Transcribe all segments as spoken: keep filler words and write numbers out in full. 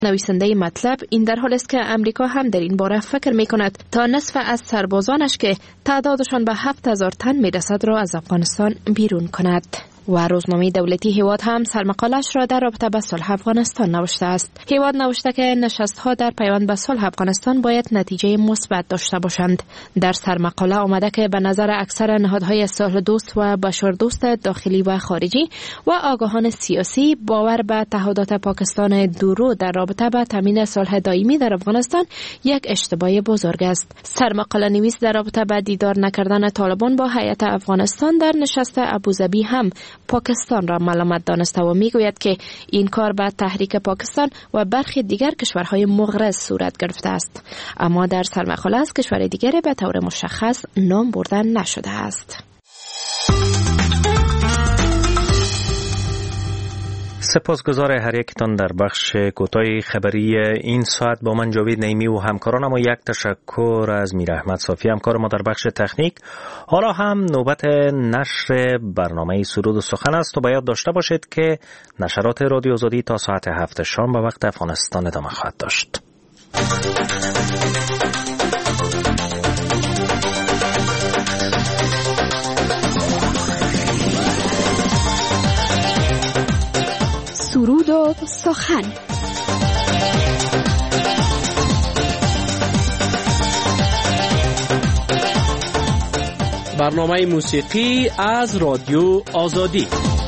نویسنده مطلب این در حال است که امریکا هم در این باره فکر می کند تا نصف از سربازانش که تعدادشان به هفت هزار تن می رسد را از افغانستان بیرون کند. و روزنامه دولتی هیواد هم سرمقالش را در رابطه با صلح افغانستان نوشته است. هیواد نوشته که نشست‌ها در پیوند به صلح افغانستان باید نتیجه مثبت داشته باشند. در سرمقاله آمده که به نظر اکثر نهادهای صلح دوست و بشردوست داخلی و خارجی و آگاهان سیاسی باور به تعهدات پاکستان دورو در رابطه با تامین صلح دائمی در افغانستان یک اشتباه بزرگ است. سرمقاله نویس در رابطه با دیدار نکردن طالبان با هیئت افغانستان در نشست ابوظبی هم پاکستان را ملامت دانسته و میگوید که این کار به تحریک پاکستان و برخی دیگر کشورهای مغرض صورت گرفته است. اما در سرمقاله از کشور دیگری به طور مشخص نام برده نشده است. سپاسگزار هر یکتان در بخش کوتاه خبری این ساعت. با من جاوید نعیمی و همکارانم و یک تشکر از میر احمد صافی همکار ما در بخش تکنیک. حالا هم نوبت نشر برنامه سرود و سخن است و باید داشته باشید که نشرات رادیو آزادی تا ساعت هفت شام به وقت افغانستان ادامه خواهد داشت. سرود و سخن. برنامه موسیقی از رادیو آزادی.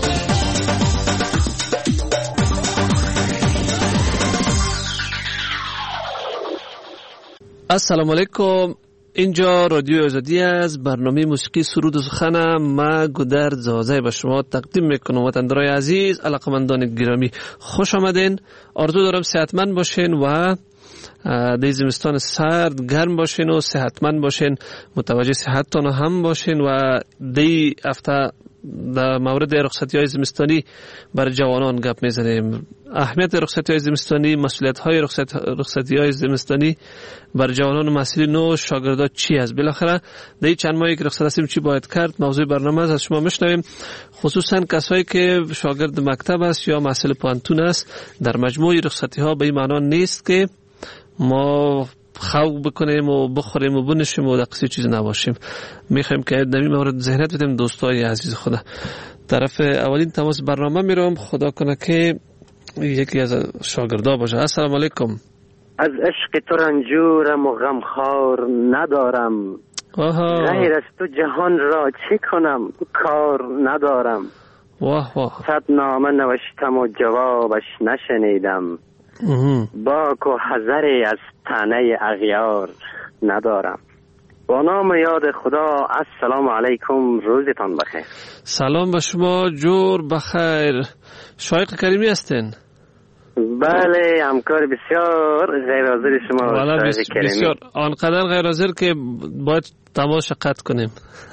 السلام علیکم. اینجا رادیو آزادی از برنامه موسیقی سرود و سخن ما گودرد زازه به شما تقدیم میکنم. وطندارای عزیز، علاقمندان گرامی، خوش آمدین. آرزو دارم صحتمند باشین و در زمستان سرد گرم باشین و صحتمند باشین، متوجه صحتتان هم باشین و دی هفته در مورد رخصتی های زمستانی بر جوانان گپ میزنیم. اهمیت رخصتی های زمستانی، مسئولیت های رخصت رخصتی های زمستانی بر جوانان و محصلین نو شاگردان چی است؟ بالاخره در این چند ماهی که رخصت هستیم چی باید کرد؟ موضوع برنامه از شما میشنویم، خصوصا کسایی که شاگرد مکتب است یا محصل پانتون است. در مجموع رخصتی ها به این معنا نیست که ما خواب بکنیم و بخوریم و بنشیم و دقیقی چیز نباشیم. میخوایم که در این مورد ذهنیت بدیم دوستای عزیز خدا. طرف اولین تماس برنامه میرم، خدا کنه که یکی از شاگردا باشه. السلام علیکم. از عشق تو رنجورم و غمخوار ندارم، غیر از تو جهان را چه کنم کار ندارم. واه واه. صد نامه نوشتم و جوابش نشنیدم، باک و حذری از طعنه اغیار ندارم. با نام یاد خدا، السلام علیکم، روزتان بخیر. سلام به شما، جور بخیر. شایق کریمی هستین؟ بله، همکار بسیار غیر حاضر شما. بس بسیار آنقدر غیر حاضر که باید تماس قطع کنیم.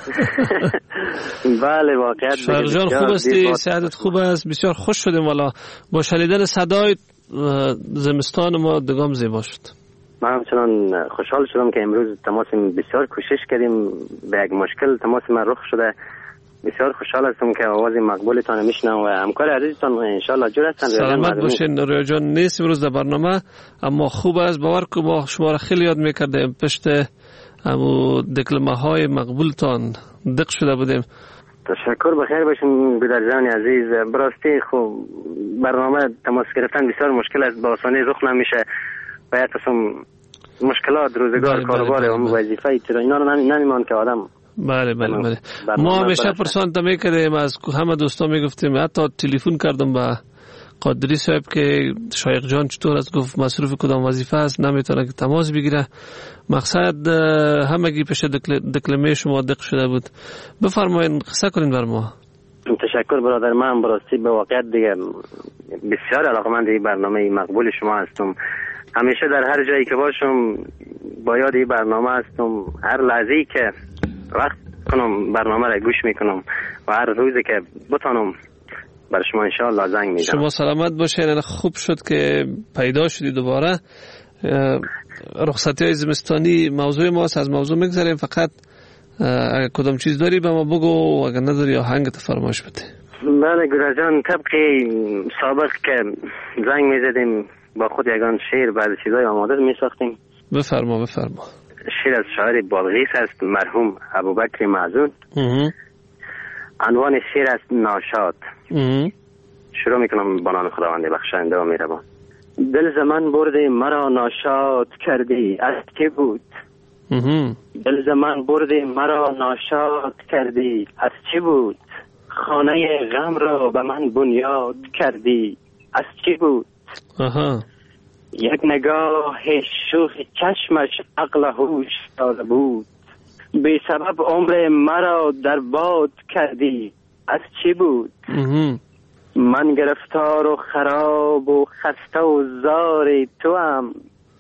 بله واقعا شایق جان خوب هستی؟ صحتت خوب است؟ بسیار خوش شدیم والا با شنیدن صدای زمستان ما دگام زیبا شد. من همچنان خوشحال شدم که امروز تماس بسیار کوشش کردیم، به یک مشکل تماس من رخ شده. بسیار خوشحال هستم که آواز مقبولتان میشنم و همکار عزیزتان انشالله جور هستن. سلامت باشین. رویا جان نیست امروز در برنامه، اما خوب است. باور کن ما شما را خیلی یاد میکردیم، پشت همو دکلمه های مقبولتان دق شده بودیم. تشکر، بخیر باشین بیدر جان عزیز. براستی خوب برنامه تماس گرفتن بسیار مشکل است، با آسانی رخ نمیشه. باید قسم مشکلات روزگار کاروبار و وظیفه اینا اینا رو نمیمان که آدم. بله بله بله. ما همیشه پرسان تا میکردیم، از همه دوستان میگفتیم، حتی تلفن کردم به قادری صاحب که شایق جان چطور است، گفت مصروف کدام وظیفه است نمیتونه که تماس بگیره. مقصد همگی پیش دکلمه شما دق شده بود. بفرمایید قصه کنین بر ما. تشکر برادر. من براستی به واقعیت دیگه بسیار علاقمند این برنامه مقبول شما هستم. همیشه در هر جایی که باشم با یاد این برنامه هستم. هر لحظه‌ای که وقت کنم برنامه را گوش میکنم و هر روزی که بتانم برای شما انشاءالله زنگ میزنم. شما سلامت باشین. خوب شد که پیدا شدی دوباره. رخصتی های زمستانی موضوع ماست، از موضوع میگذاریم. فقط اگر کدام چیز داری به ما بگو، اگر نداری آهنگت فرمایش بده. بله گرا جان، طبق سابق که زنگ میزدیم با خود یگان شعر بعض چیزای آماده می ساختیم. بفرما بفرما. شعر از شاعر بلغیس است، مرحوم ابوبکر معزون. عنوان شعر است ناشاد. شروع میکنم با نام خداوند بخشنده و مهربان. دل زمان برده مرا ناشاد کردی، از که بود؟ دل زمان برده مرا ناشاد کردی، از چه بود؟ خانه غم را به من بنیاد کردی، از چه بود؟ آها. یک نگاه شوخ چشمش عقل هوش داده بود، بی سبب عمر مرا در باد کردی، از چه بود؟ من گرفتار و خراب و خسته و زار تو هم.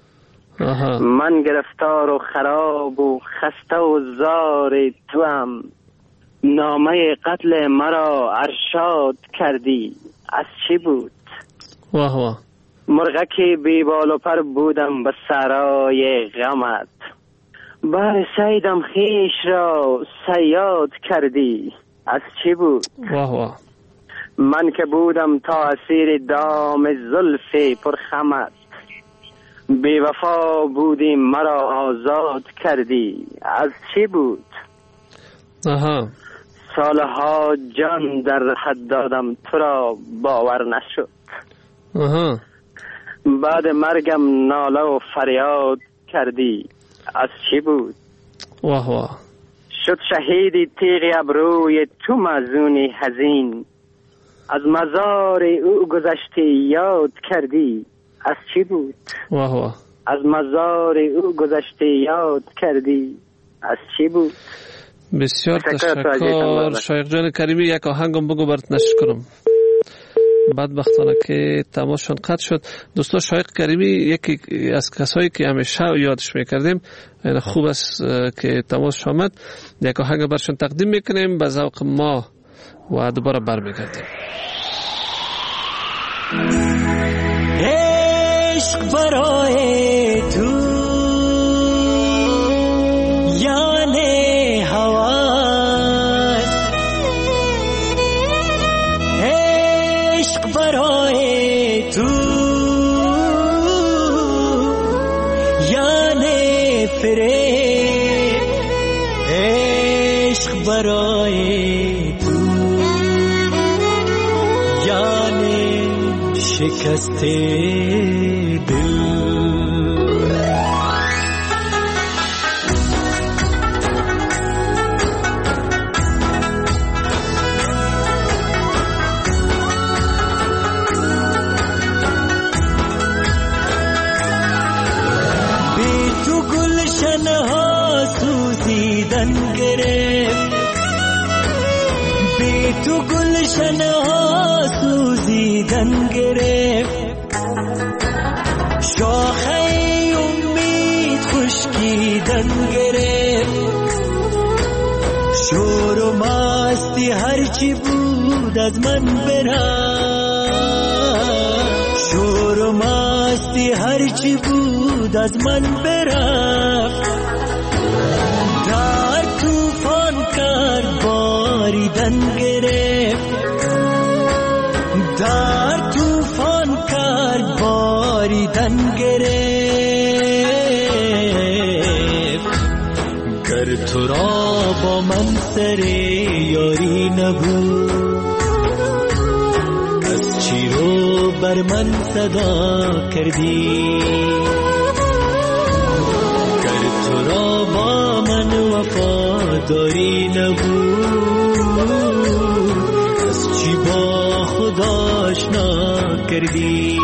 من گرفتار و خراب و خسته و زار تو هم، نامه قتل مرا ارشاد کردی، از چی بود؟ واه واه. مرغکی بی بال و پر بودم به سرای غمت، بر سیدم خیش را صیاد کردی، از چی بود؟ واه واه. من که بودم تا اسیر دام زلف پرخمت، بی وفا بودی مرا آزاد کردی، از چی بود؟ آها. سالها جان در حد دادم تو را باور نشد. آها. بعد مرگم ناله و فریاد کردی، از چی بود؟ واه واه. شد شهیدی تیغ ابروی تو مزونی حزین، از مزار او گذشتی یاد کردی، از چی بود؟ واه واه. از مزار او گذشتی یاد کردی، از چی بود؟ بسیار تشکر شایق جان کریمی. یک آهنگم بگو برات نشر کنم. بدبختانه که تماسشون قطع شد. دوستا شایق کریمی یکی از کسایی که همیشه یادش میکردیم، یعنی خوب است که تماسش آمد. یک آهنگ برشون تقدیم میکنیم به ذوق ما و دوباره برمیگردیم. عشق برای تو یعنی هواست، عشق برای تو یعنی فریب، عشق برای تو یعنی شکست دل. بی تو گلشن ها سوزیدن گرفت، بی تو گلشن ها سوزیدن گرفت، شاخه امید خشکیدن گرفت، شور و مستی هرچی بود از من برفت، شور و مستی هرچی بود از من برفت، در توفان کرد باریدن گرفت، در توفان کرد باریدن گرفت. گر تو را با من سر یاری نبود، از چی رو بر من صدا کردی؟ گر تو را با من وفاداری نبود، از چی با خدا آشنا کردی؟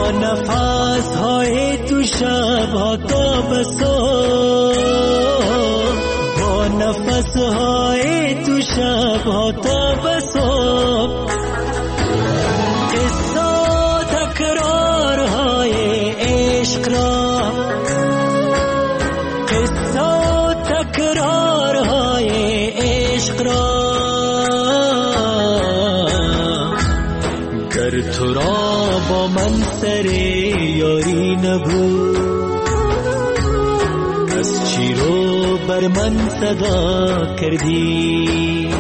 با نفس های تو شب ها تا به صبح، با نفس های تو شب ها تا به صبح، قصه تکرار های عشق را، قصه تکرار های عشق را، گر تو را با من سر یاری نبود، از چی رو بر من صدا کردی؟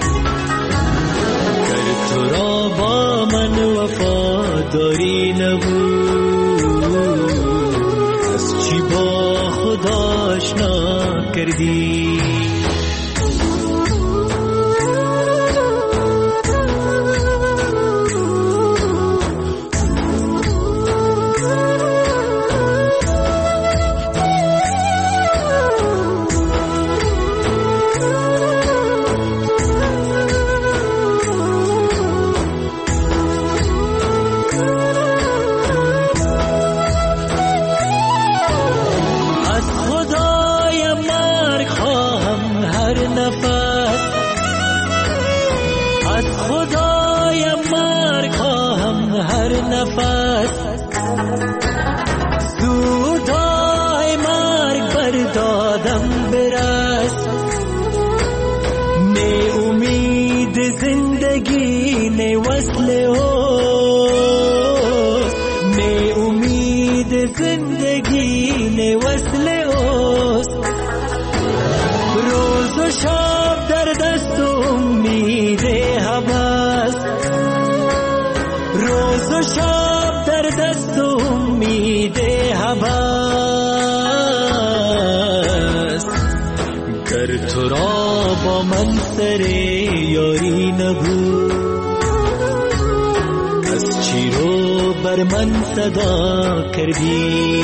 گر تو را با من وفاداری نبود، از چی با خدا آشنا کردی؟ سر یاری نبود، از چی رو بر من صدا کردی؟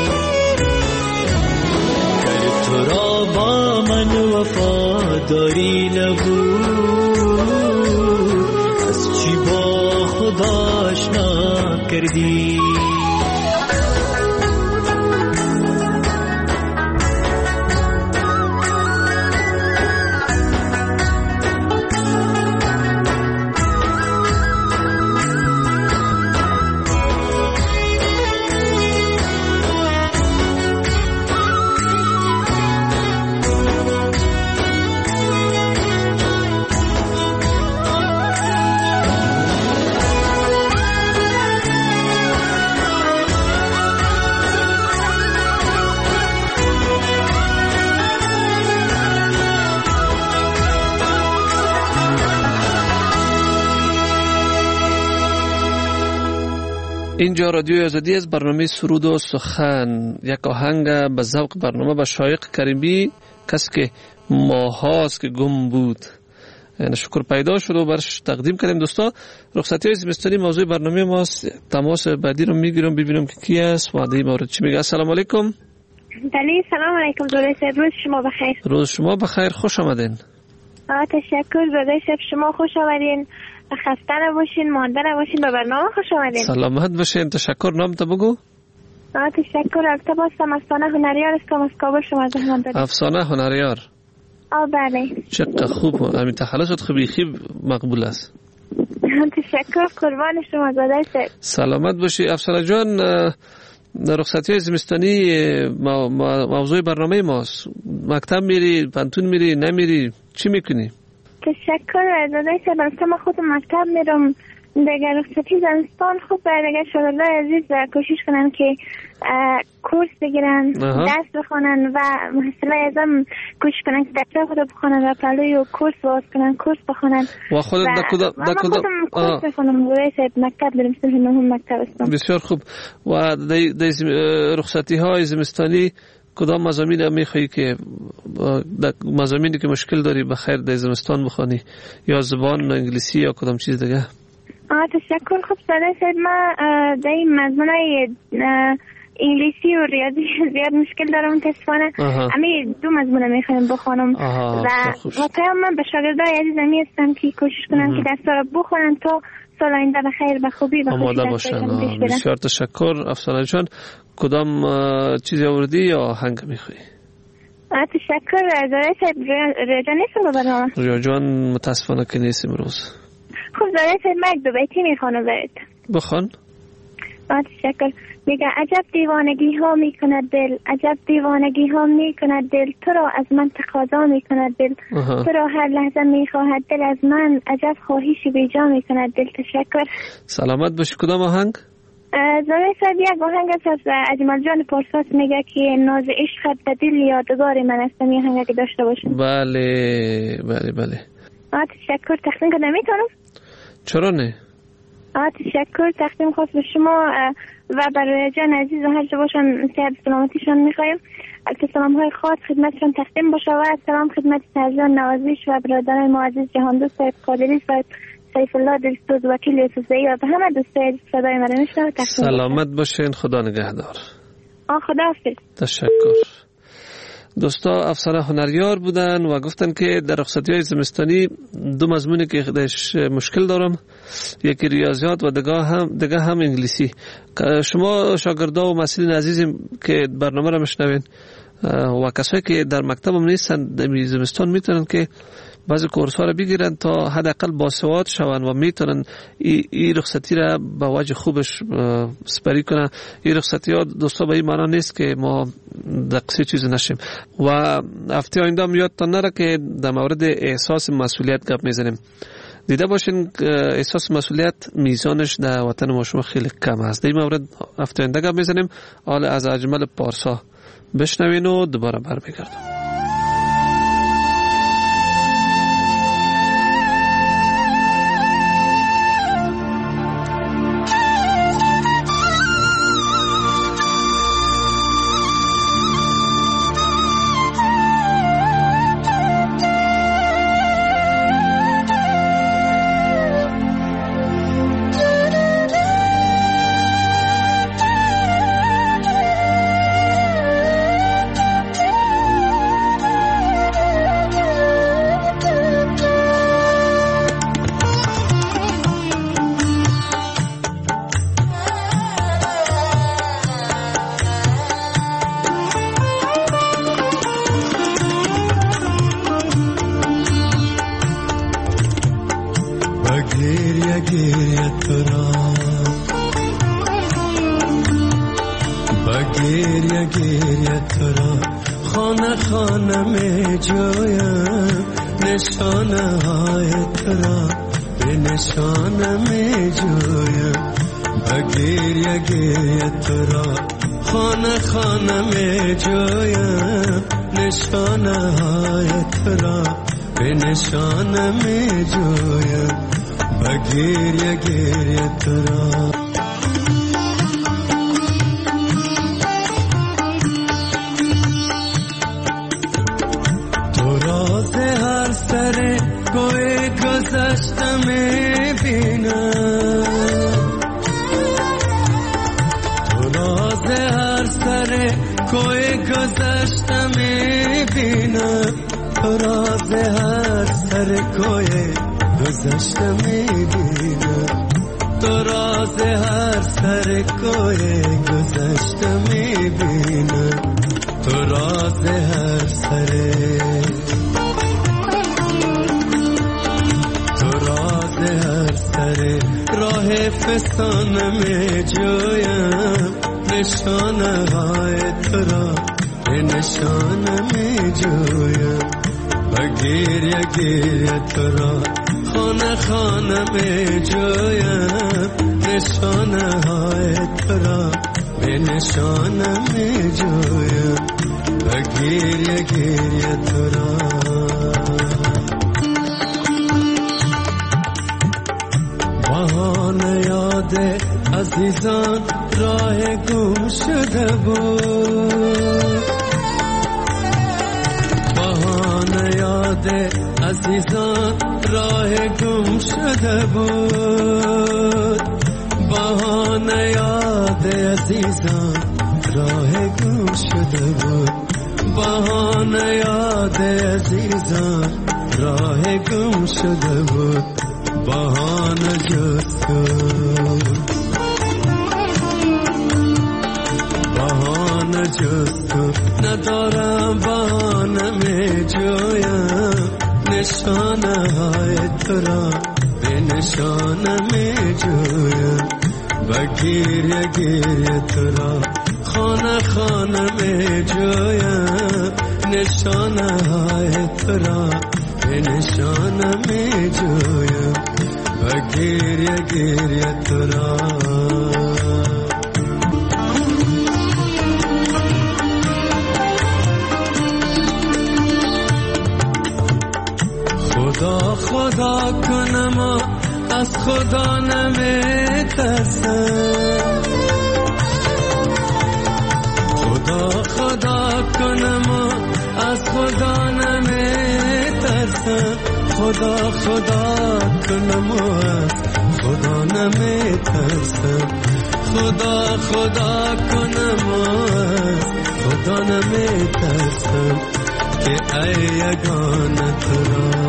گر تو را با من وفاداری نبود، از چی با خدا آشنا کردی؟ اینجا رادیو آزادی از برنامه سرود و سخن، یک آهنگ به ذوق برنامه به شایق کریمی، کسی که ماهاست که گم بود، یعنی شکر پیدا شد و برش تقدیم کردیم. دوستا رخصتی های زمستانی موضوع برنامه ماست. تماس بعدی رو میگیرم ببینم که کی است و عده مورد چی میگه. السلام علیکم. بله سلام علیکم دولای صاحب، روز شما بخیر. روز شما بخیر، خوش آمدین. تشکر دولای صاحب، شما خوش آمدین، خسته نباشین، مانده نباشین، به برنامه خوش آمدین. سلامت باشین. تشکر. نام تا بگو. آه تشکر. البته هستم افسانه هنریار هستم از کابل. شما زحمت بدید. افسانه هنریار. آه بله. چقدر خوب، همین تخلصت خوبی خیب مقبول است. تشکر، قربان شما دولای صاحب. سلامت باشی. افسانه جان، رخصتی های زمستانی موضوع برنامه ماست. مکتب میری، پانتون میری، نمیری، چی میکنی؟ تشکر دادای صاحب. البته من خودم مکتب میرم دیگه. رخصتی زمستان خوب دیگه شاگردای عزیز کوشش کنن که کورس بگیرن، درس بخونن و محصله ازم کوشش کنن که درس خود بخونن و پلوی و کورس باز کنن، کورس بخونن. و خودت در کدام من خودم کورس بخونم دادای صاحب. مکتب میرم، سه نهم مکتب هستم. بسیار خوب. و در رخصتی های زمستانی کدام مضامین هم میخوایی که مضامینی که مشکل داری بخیر در زمستان بخوانی، یا زبان انگلیسی یا کدام چیز دیگه؟ آه تشکر. خب ساده سید، ما در این مضمونای انگلیسی و ریاضی زیاد مشکل دارم متاسفانه. امی دو مضمون میخوایم بخونم و واقعا من به شاگردای عزیزم هستم که کوشش کنم که درس را بخونن تا سال آینده به خیر به خوبی به آماده باشن. بسیار تشکر افسانه جان. کدام چیزی آوردی یا آهنگ میخوایی؟ تشکر. زارای صاحب ریا جان نیستم به برنامه؟ ریا جان متاسفانه که نیست امروز. خب زارای صاحب من دو بیتی میخوانم برات. بخوان. تشکر. میگه عجب دیوانگی ها میکند دل، عجب دیوانگی ها میکند دل، تو را از من تقاضا میکند دل، تو را هر لحظه میخواهد دل از من، عجب خواهشی بیجا میکند دل. تشکر. سلامت باشی. کدام آهنگ؟ زارای صاحب یک آهنگ است از اجمل جان پارساس، میگه که ناز عشقت به دل یادگار من است. این آهنگ که داشته باشیم. بله بله بله. تشکر. تقدیم کنم میتونم؟ چرا نه؟ تشکر. تقدیم خاص به شما و برای جان عزیز و هر جا باشن صحت سلامتیشان میخوایم. البته سلام های خاص خدمتشان تقدیم باشه و سلام خدمت سرجان نوازیش و برادران ما عزیز جهان دوست صاحب قادری صاحب سیف الله دلسوز وکیل یوسفزئی و همه دوستای صدای مرا میشنوه. سلامت باشین. خدا نگهدار. آ خدا حافظ. تشکر. دوستا افسانه هنریار بودن و گفتن که در رخصتی‌های زمستانی دو مضمونی که خودش مشکل دارم، یکی ریاضیات و دیگه هم دیگه هم انگلیسی. شما شاگردا و مسئولین عزیزی که برنامه را میشنوین و کسایی که در مکتبم نیستن در زمستان میتونن که بعضی کورس ها را بگیرن تا حداقل باسواد شون و میتونن این ای رخصتی را به وجه خوبش سپری کنن. این رخصتی ها دوستا به این معنا نیست که ما دقیقی چیزی نشیم. و هفته آینده هم یادتان نره که در مورد احساس مسئولیت گپ میزنیم. دیده باشین احساس مسئولیت میزانش در وطن ما شما خیلی کم است. در این مورد هفته آینده گپ میزنیم. حالا از اجمل پارسا بشنوین و دوباره برمیگردم. عزیزان راه گم شده بود، بهانه یاد عزیزان راه گم شده بود، بهانه یاد عزیزان راه گم شده بود، بهانه یاد عزیزان راه گم شده بود. بهانه جز تو، بهانه جز تو ندارم، بهانه می جویم نشانه های تو را به نشانه می جویم، و گریه گریه تو را خانه خانه می جویم نشانه های تو را به نشانه می جویم، و گریه گریه تو را. خدا خدا کنم از خدا نمی ترسم، خدا خدا کنم از خدا نمی ترسم، خدا خدا کنم از خدا نمی ترسم، خدا خدا کنم از خدا نمی ترسم، که ای یگانه تو را،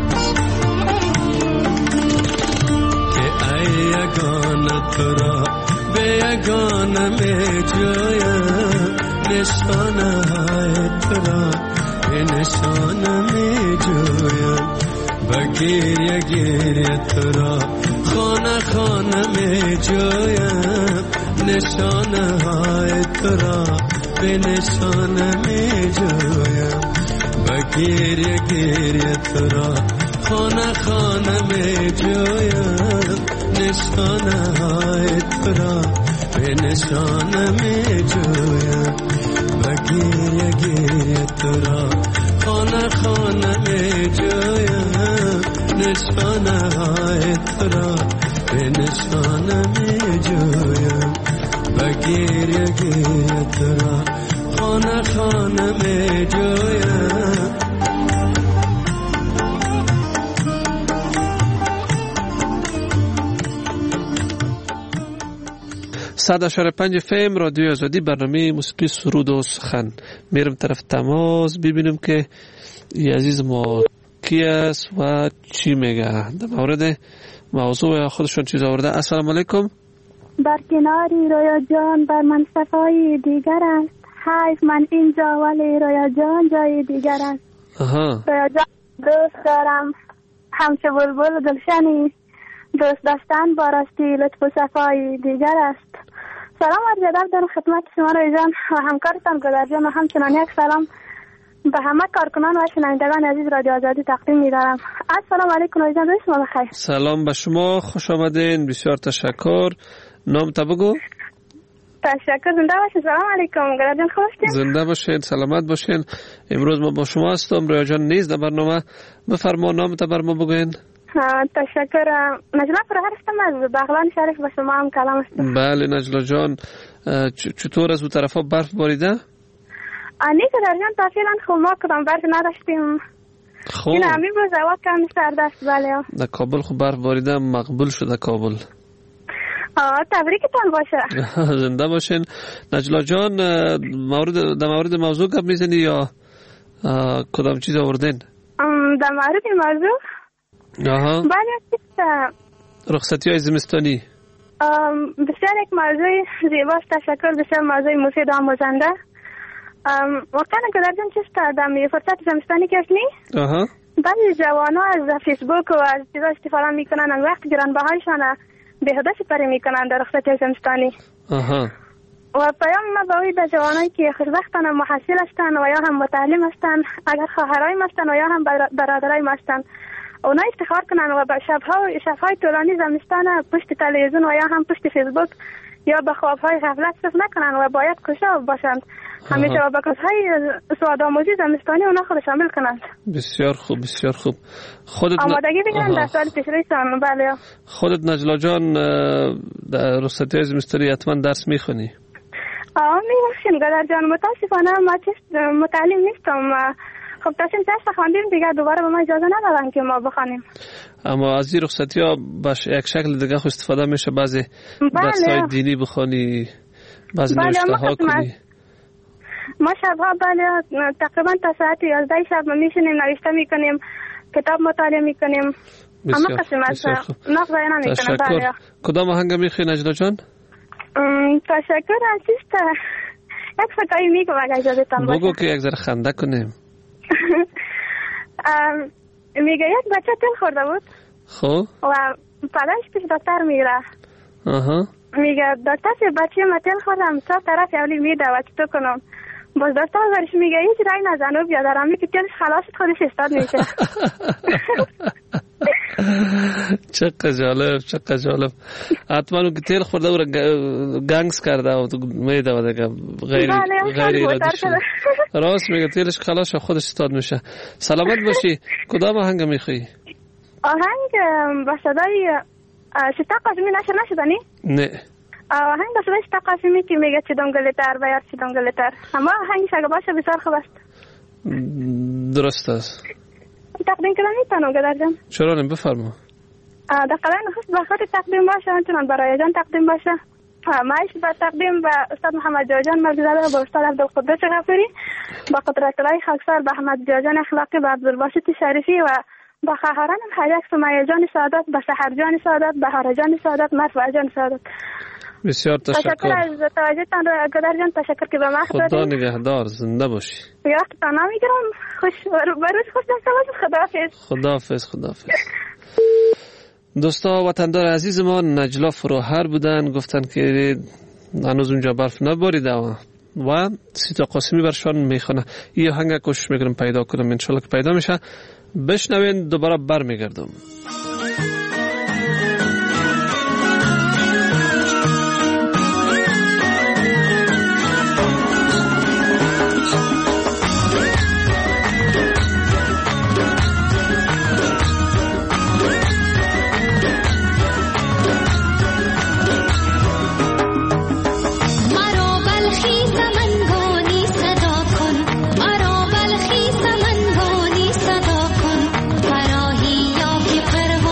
یگانه تو را به یگانه می جویم نشانه های تو را به نشانه می جویم، و گریه گریه تو را خانه خانه می جویم نشانه های تو را به نشانه می جویم، و گریه گریه تو را خانه خانه می جویم نشانه های تو را به نشانه می جویم، و گریه گریه تو را خانه خانه می جویم نشانه های تو را به نشانه می جویم، و گریه گریه تو را خانه خانه می جویم. صد اشاره پنج فم رادیو آزادی، برنامه موسیقی سرود و سخن. میرم طرف تماس ببینم که این عزیز ما کی است و چی میگه در مورد موضوع خودشون چیز آورده. السلام علیکم. بر کناری رویا جان بر من صفای دیگر است، حیف من اینجا ولی رویا جان جای دیگر است. آها. رویا جان دوست دارم همچه بلبل دلشنی، دوست داشتن با راستی لطف و صفای دیگر است. سلام عرض ادب دارم خدمت شما رویا جان و همکارتان گلر جان، و همچنان یک سلام به همه کارکنان و شنوندگان عزیز رادیو آزادی تقدیم می‌دارم. السلام علیکم رویا جان، روز شما بخیر. سلام به شما، خوش آمدین، بسیار تشکر. نام تا بگو. تشکر، زنده باشین. سلام علیکم گلر جان، خوب هستین؟ زنده باشین، سلامت باشین. امروز ما با شما هستم، رویا جان نیست در برنامه. بفرما نام تا بر ما بگوین. تشکر. نجلا فرهر هستم از بغلان شریف، با شما هم کلام هستم. بله نجلا جان، چطور از اون طرفا برف باریده؟ نیست در جان تفصیلا خوب، ما کدام برف نداشتیم. خوب این همین روز هوا کم سرد است. بله در کابل خوب برف باریده، مقبول شده کابل. تبریکتان باشه. زنده باشین. نجلا جان، مورد در مورد موضوع گپ میزنی یا کدام چیز آوردین؟ در مورد موضوع آها. بله، رخصتی های زمستانی بسیار یک موضوع زیباست. تشکر، بسیار موضوع مفید و آموزنده. واقعا گلر جان چیست در فرصت زمستانی که هستنی؟ آها. بعضی جوانا از فیسبوک و از چیزا استفاده میکنن، از وقت گرانبهایشان بیهوده سپری میکنن در رخصتی زمستانی. آها. و پیام ما باید به جوانایی که خوشبختن و محصل هستن و یا هم متعلم هستن، اگر خواهرای هستن و یا هم برادرای هستن، اونا افتخار کنن و به شبها شبهای طولانی زمستان پشت تلویزیون و یا هم پشت فیسبوک یا به خوابهای غفلت صرف نکنن و باید کشا باشند. همیشه با کارهای سوادآموزی زمستانی اونا خود شامل کنند. بسیار خوب، بسیار خوب. خودت آمادگی بگیرن در سال پیشرویشان. بله. خودت نجلا جان در رخصتی زمستانی حتما درس میخونی؟ آه میخونم گلر جان، متاسفانه ما متعلم نیستم. خب داشتیم درس خواندیم دیگه، دوباره به ما اجازه ندادن که ما بخوانیم. اما از این رخصتی ها باش یک شکل دیگه خود استفاده میشه، بعضی درس‌های دینی بخوانی، بعضی بله. نوشته ها کنی. ما شبها بله تقریبا تا ساعت یازده شب ما میشینیم نوشته میکنیم، کتاب مطالعه میکنیم. همه قسم از نقض نمیکنم. تشکر. کدام آهنگ میخوای نجلا جان؟ تشکر عزیز. یک فتایی میگم اگر اجازهتان باشه. بگو که یک ذره خنده کنیم. میگه یک بچه تل خورده بود. خب و پدرش پیش دکتر میره. آها. میگه دکتر چه بچه من تل خوردم تا طرف اولی میده و چطور کنم. باز دکتر برش میگه هیچ رای نزن و بیا در همی که تلش خلاص خودش استاد میشه. چقدر جالب، چقدر جالب. حتما اون که تیل خورده او را گنگس کرده و میده و دیگه غیر غیر ارادی شده. راست میگه تیلش خلاص خودش استاد میشه. سلامت باشی. کدام آهنگ میخوایی؟ آهنگ با صدای شتا قاسمی نشر نشدنی؟ نه. آهنگ با صدای شتا قاسمی که میگه چه دنگله تر و یار چه دنگله تر. اما آهنگش اگه باشه بسیار خوب است. درست است. تقدیم کردن میتونم گدر جان. چرا نمی بفرما. در قلعه نخست بخاطر تقدیم باشه همچنان برای جان تقدیم باشه. مایش با تقدیم به استاد محمد جاجان مرززاده و با استاد عبدالقدوس غفوری با قدرت الله خاکسار به احمد جاجان اخلاقی به عبدالباسط شریفی و با خواهران حیاک سمیه جان سعادت به سحر جان سعادت بهار جان سعادت مرفوع جان سعادت. بسیار تشکر. تشکر از توجهتان رو گدر جان. تشکر که به ما خدا نگهدار. زنده باشی. وقتتان نمیگیرم. خوش بروز خوش داشته باشید. خداحافظ. خداحافظ. خداحافظ. دوستا وطندار عزیز ما نجلا فروهر بودن، گفتن که هنوز اونجا برف نباریده و سیتا قاسمی برشان میخونه. این آهنگ کوشش میکنم پیدا کنم، انشالله که پیدا میشه. بشنوین دوباره برمیگردم. فرهی یا که پروا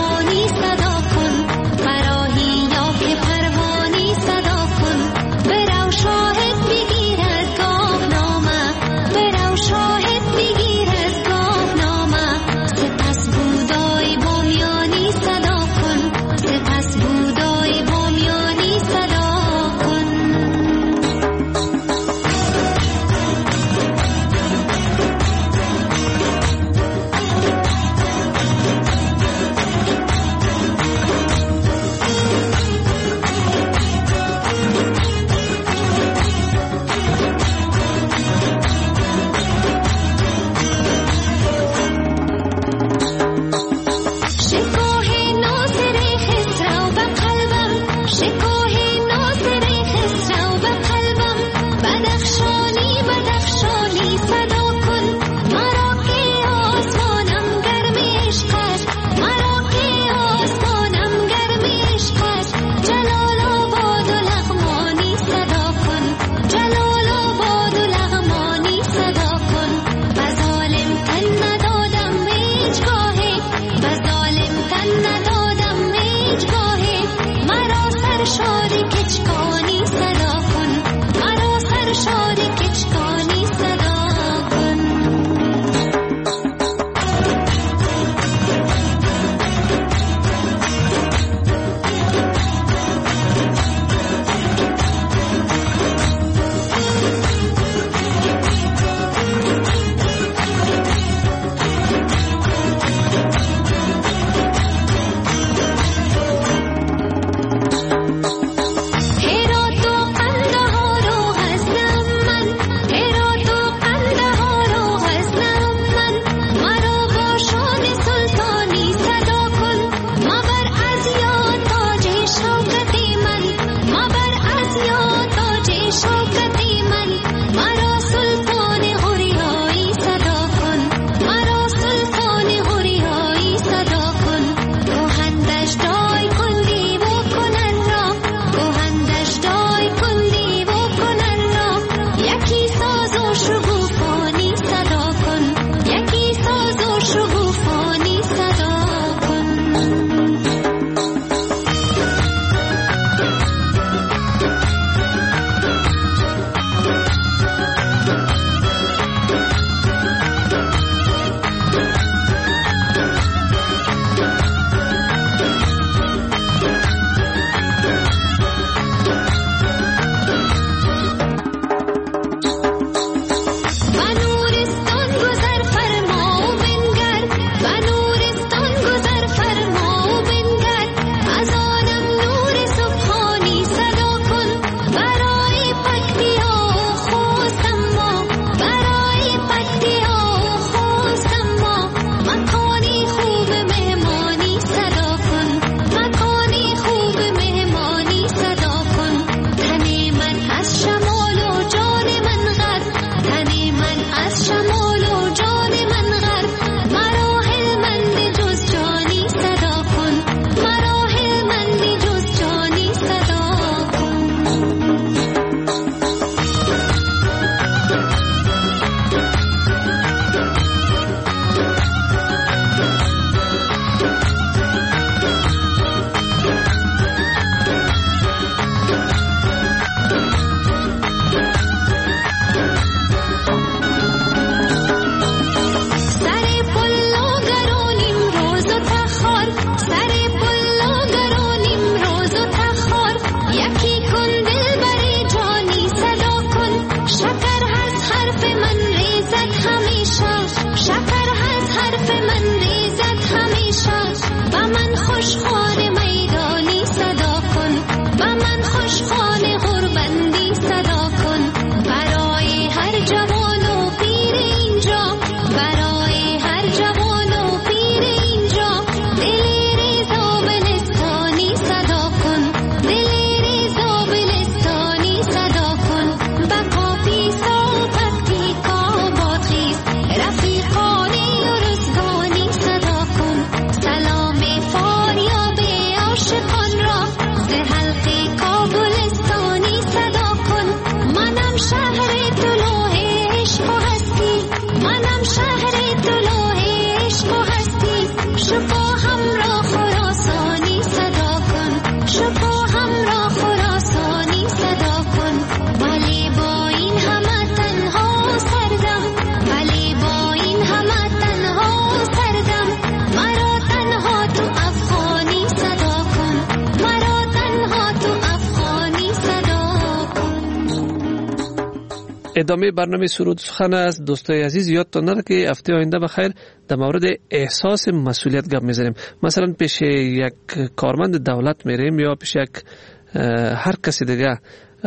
ادامه برنامه سرود سخن است. دوستای عزیز یادتون نره که هفته آینده بخیر در مورد احساس مسئولیت گپ میزنیم. مثلا پیش یک کارمند دولت میریم یا پیش یک هر کسی دیگه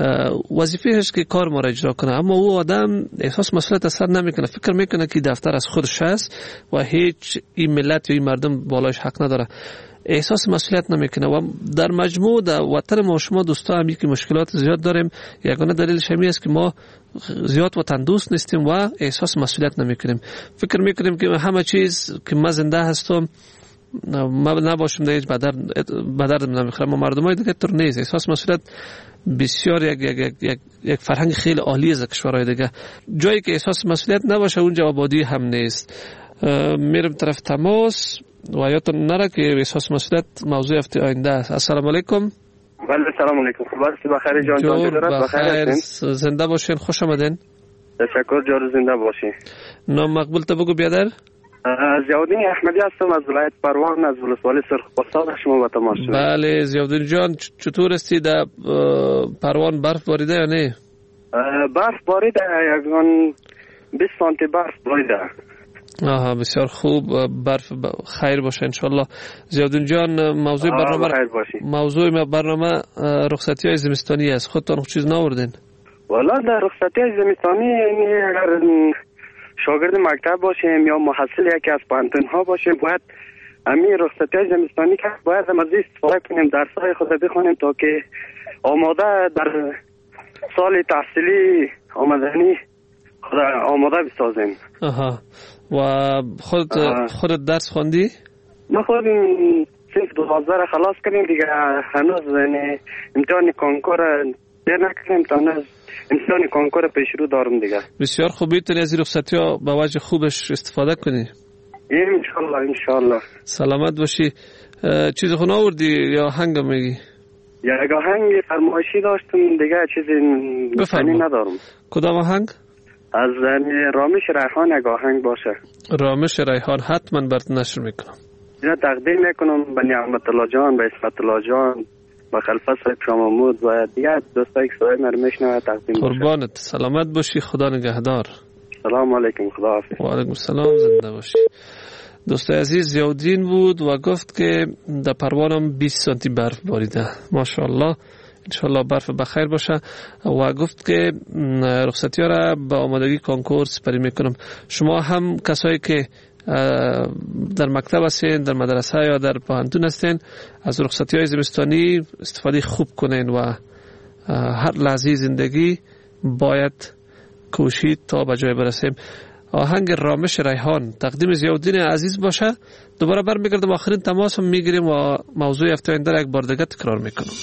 وظیفهش که کار ما را اجرا کنه، اما او آدم احساس مسئولیت اصلا نمیکنه، فکر میکنه که دفتر از خودش است و هیچ این ملت یا این مردم بالایش حق نداره، احساس مسئولیت نمیکنه. و در مجموع در وطن ما شما دوستا هم که مشکلات زیاد داریم، یگانه دلیلش همین است که ما زیاد وطن دوست نیستیم و احساس مسئولیت نمیکنیم. فکر میکنیم که همه چیز که من زنده هستم ما نباشم در هیچ بدر بدر نمیخورم. ما مردمای دیگه طور نیست. احساس مسئولیت بسیار یک یک یک یک, یک فرهنگ خیلی عالی از کشورهای دیگه. جایی که احساس مسئولیت نباشه اونجا آبادی هم نیست. میرم طرف تماس و یادتون نره که احساس مسئولیت موضوع هفته آینده است. السلام علیکم. بله سلام علیکم. خبر بخیر جان جان درست بخیر هستین؟ زنده باشین، خوش آمدین. تشکر جان زنده باشین. نام مقبول تو بگو بیادر. زیاودین احمدی هستم از ولایت پروان از ولسوالی سرخپرساد شما با تماس شدم. بله زیاودین جان چطور هستی؟ در پروان برف باریده یا نه؟ برف باریده، یکان بیست سانتی برف باریده. آها بسیار خوب، برف خیر باشه انشالله. زیاودین جان موضوع برنامه موضوع برنامه رخصتی های زمستانی است. خودتان خوب چیز ناوردین؟ والا در رخصتی های زمستانی یعنی اگر شاگرد مکتب باشیم یا محصل یکی از پانتون ها باشیم باید همین رخصتی های زمستانی که باید از این استفاده کنیم، درس‌های خود بخونیم تا که آماده در سال تحصیلی آمدنی خود آماده بسازیم. آها و خود خودت درس خوندی؟ ما خود صرف دوازده را خلاص کردیم دیگه، هنوز یعنی امتحان کنکور دیر نکردیم تا هنوز امتحان کنکور پیش رو دارم دیگه. بسیار خوب، میتونی از این رخصتی ها به وجه خوبش استفاده کنی. انشالله انشالله. سلامت باشی. چیز خون آوردی یا آهنگ میگی؟ یک آهنگ فرمایشی داشتم دیگه، چیزی گفتنی ندارم. کدام آهنگ؟ از رامش ریحان یک آهنگ باشه. رامش ریحان حتما برات نشر میکنم. اینا تقدیم میکنم به نعمت الله جان، به اسمت الله جان، به خلفت صاحب شامامود و دیگه دوستایی که صدای من میشنوه تقدیم باشه. قربانت، سلامت باشی، خدا نگهدار. سلام علیکم، خدا حافظ. و علیکم السلام، زنده باشی. دوست عزیز زیاودین بود و گفت که در پروانم بیست سانتی برف باریده. ماشاءالله، انشالله برف بخیر باشه. و گفت که رخصتی ها را به آمادگی کنکور سپری میکنم. شما هم کسایی که در مکتب هستین، در مدرسه یا در پوهنتون هستین، از رخصتی های زمستانی استفاده خوب کنین و هر لحظه زندگی باید کوشید تا به جای برسیم. آهنگ رامش ریحان تقدیم زیاودین عزیز باشه. دوباره برمیگردم آخرین تماس هم میگیریم و موضوع هفته آینده یک بار دیگه تکرار میکنم.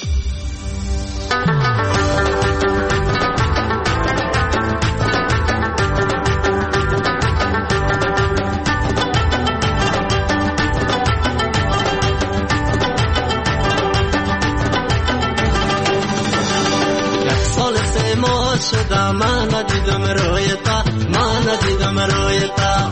شدم من ندیدم رویتا، من ندیدم رویتا،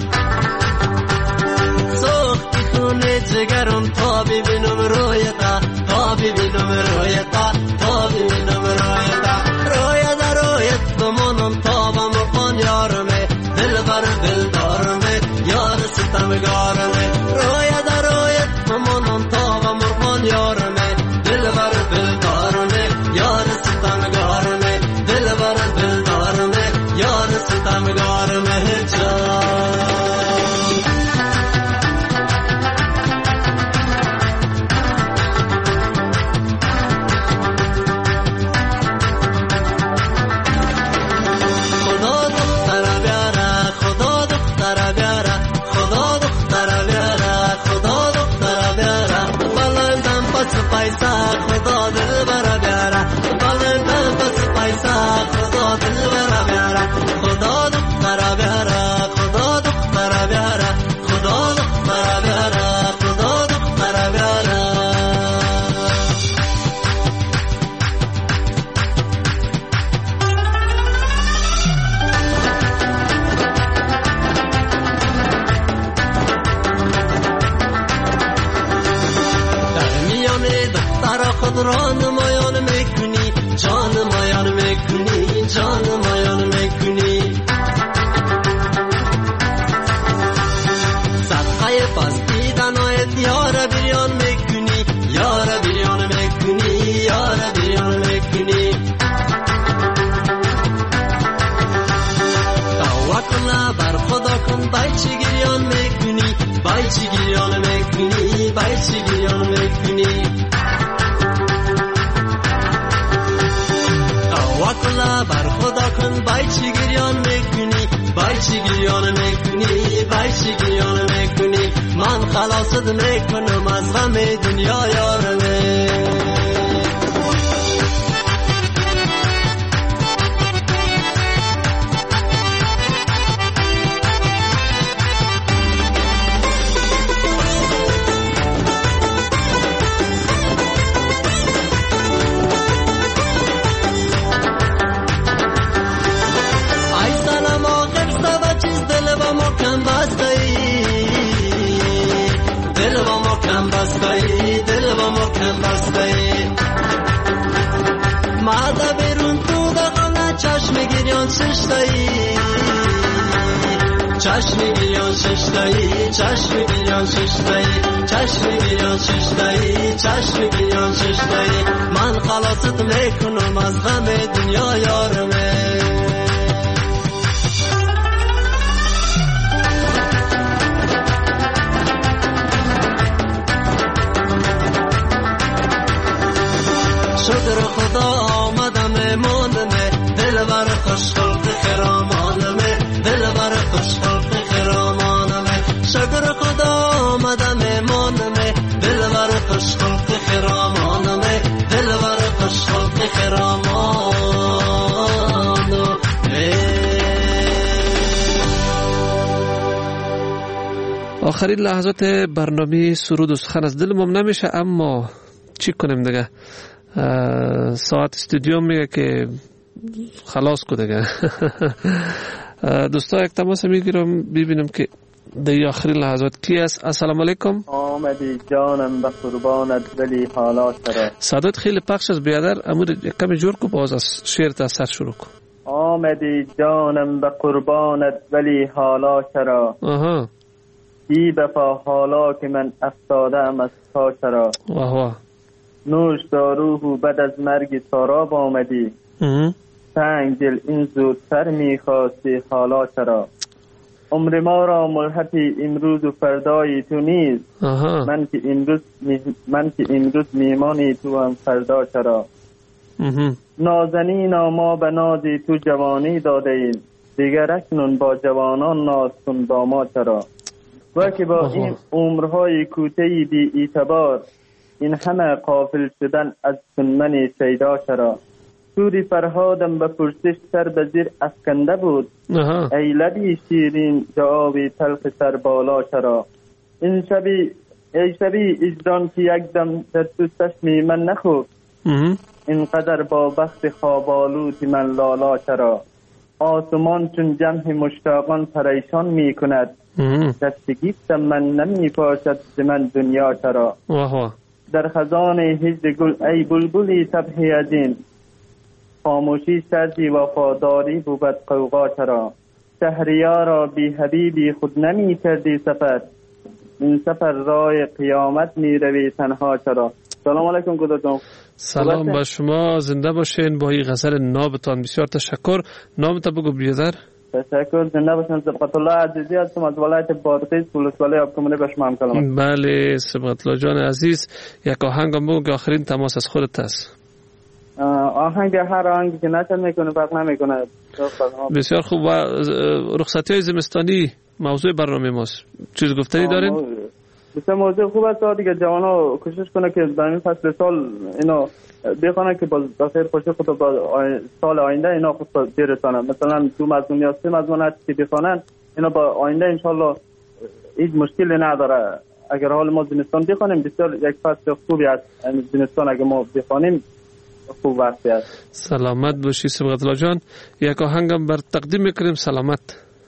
سوختی خونه جگرم تا ببینم رویتا، تا ببینم رویتا، تا ببینم رویتا، رویتا رویت بمانم تا بمقان یارمه، دل بر دل دارمه، یار ستمگارمه، رویتا رویت بمانم تا بمقان یارمه، دل بر دل دارمه، یار ستمگارمه، دل بر دل دارمه، یار ستمگارمه جان. خدا دختر بیاره، خدا دختر بیاره، خدا دختر بیاره، خدا دختر بیاره، بلندم پس پیسه خدا دل بر بیاره، بلندم پس پیسه خدا دل بر بیاره، خدا دختر بیاره، خدا دختر بیاره، خدا دختر بیاره، خدا دختر بیاره. در میان دختر خود را بای چی گریان میکنی بای چی گریان میکنی بای چی گریان میکنی توکل بر خدا کن بای چی گریان میکنی بای چی گریان میکنی بای چی گریان میکنی من خلاصت میکنم از غم دنیا یارمه ماذا برون تو دقنا چشم گریان ششتایی چشم گریان ششتایی چشم گریان ششتایی چشم گریان ششتایی چشم گریان ششتایی من خلاصت میکنم از غم دنیا یارمه شکر خدا آمدم موندمه دل بر خوش خلق خرامانمه دل بر خوش خلق خرامانمه شکر خدا آمدم موندمه دل بر خوش خلق خرامانمه دل بر خوش خلق خرامانمه آخرین لحظات برنامه سرود و سخن از دلم نمیشه اما چی کنیم دیگه ساعت استودیو میگه که خلاص کو دیگه دوستا یک تماس میگیرم ببینم که در آخرین لحظات کی است. السلام علیکم. آمدی جانم به قربانت ولی حالا چرا. صدات خیلی پخش از بیادر امور کمی جور کو باز از شعر تا سر شروع کن. آمدی جانم به قربانت ولی حالا چرا. آها بی بفا حالا که من افتادم از پا چرا. واه واه نوش داروح و بعد از مرگ ساراب آمدی تنگ دل این زودتر میخواستی حالا چرا. عمر ما را ملحقی امروز و فردای تو نیست من که امروز من که امروز میمانی تو هم فردا چرا. نازنینا ما به نازی تو جوانی داده ایم دیگر اکنون با جوانان ناز کن با ما چرا. و که با این عمرهای کوتهی بی اعتبار این همه غافل شدن از سنن شیدا چرا. سوری فرهادم به پرسش سر به زیر افکنده بود ای لبی شیرین جوابی تلخ سر بالا چرا. این شبی ای شبی اجران که یک دم در تو چشمی من نخفت اینقدر با بخت خوابالود من لالا چرا. آسمان چون جمع مشتاقان پریشان می کند دست گیفتم من نمی پاشد ز من دنیا چرا. در خزان هجر گل ای بلبلی تبهی از این خاموشی سردی وفاداری بود قوقا چرا. شهریارا بی حبیبی خود نمی کردی سفر این سفر راه قیامت می روی تنها چرا. سلام علیکم گداتون. سلام با شما زنده باشین با این غزل نابتان بسیار تشکر. نامت بگو بیادر. تشکر زنده باشین. سبقت الله عزیزی هستم از ولایت بادغیس ولسوالی آبکمونی به شما هم کلام. بله سبقت الله جان عزیز یک آهنگم بگو که آخرین تماس از خودت است. آهنگ هر آهنگی که نشد میکنه فرق نمیکنه. بسیار خوب. و رخصتی های زمستانی موضوع برنامه ماست چیز گفتنی دارین؟ بسیار موضوع خوب است دیگه جوانا کوشش کنه که در این فصل سال اینو بخونه که باز بخیر خوشی خود با سال آینده اینا خود برسانه. مثلا دو مضمون یا سه مضمون هست که بخونن اینا با آینده انشالله هیچ مشکلی نداره. اگر حال ما زمستان بخونیم بسیار یک فصل خوبی است. زمستان اگر ما بخونیم خوب وقتی است. سلامت باشی سبقت الله جان. یک آهنگم بر تقدیم میکنیم. سلامت.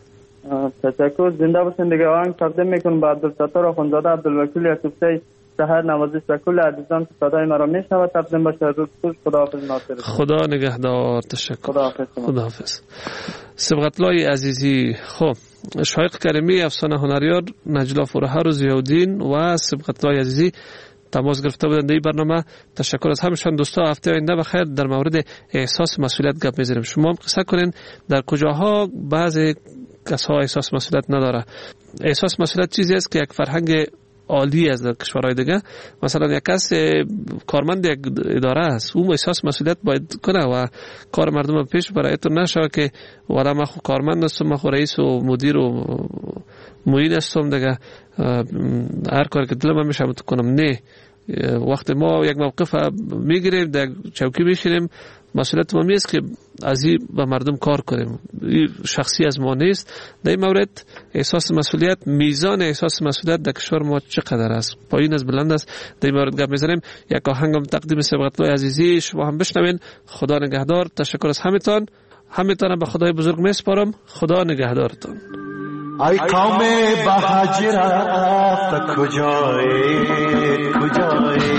تشکر زنده باشین دیگه. آهنگ تقدیم میکنم به عبدالستار آخوندزاده عبدالوکیل یوسفزی سحر نوازش و کل عزیزان که صدای مرا میشنوه تقدیم باشه. روز خوش. خداحافظ ناصر. خدا نگهدار. تشکر. خداحافظ. خداحافظ. سبقت الله عزیزی. خب شایق کریمی افسانه هنریار نجلا فورهر و ضیاءالدین و سبقت الله عزیزی تماس گرفته بودند در برنامه. تشکر از همشان. دوستا هفته آینده بخیر در مورد احساس مسئولیت گپ میزنیم. شما هم قصه کنین در کجاها بعضی کسها احساس مسئولیت نداره. احساس مسئولیت چیزی است که یک فرهنگ عالی از در کشورهای دیگه. مثلا یک کس کارمند یک اداره است، اون احساس مسئولیت باید کنه و کار مردم پیش برای تو نشه که والا من خو کارمند هستم، من خو رئیس و مدیر و معین هستم دیگه هر کاری که دلم میشه تو کنم. نه، وقتی ما یک موقف میگیریم در چوکی میشینیم، مسئولیت ما میست که از این به مردم کار کنیم. این شخصی از ما نیست. در این مورد احساس مسئولیت، میزان احساس مسئولیت در کشور ما چقدر است؟ پایین از بلند است. در این مورد گپ میزنیم. یک آهنگم تقدیم سبقت‌الله عزیزی شما هم بشنوین. خدا نگهدار. تشکر از همتان. همتان به خدای بزرگ میسپارم. خدا نگهدارتان. ای قوم بهجت رفت کجایی کجایی،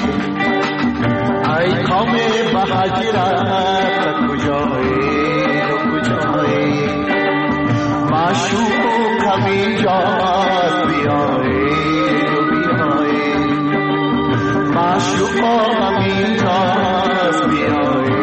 ای قوم بهجت رفت کجایی کجایی، معشوق کمی جاست بیایی بیایی، معشوق کمی جاست بیایی.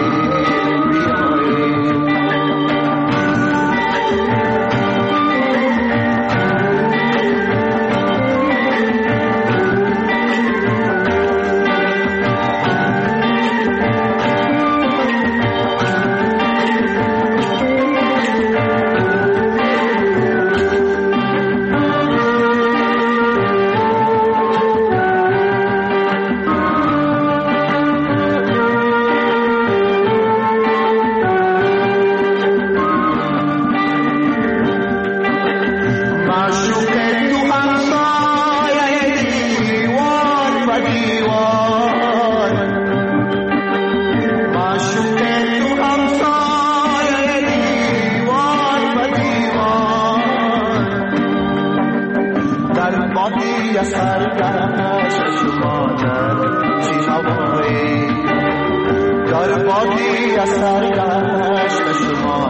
در بادی از سرگشت شما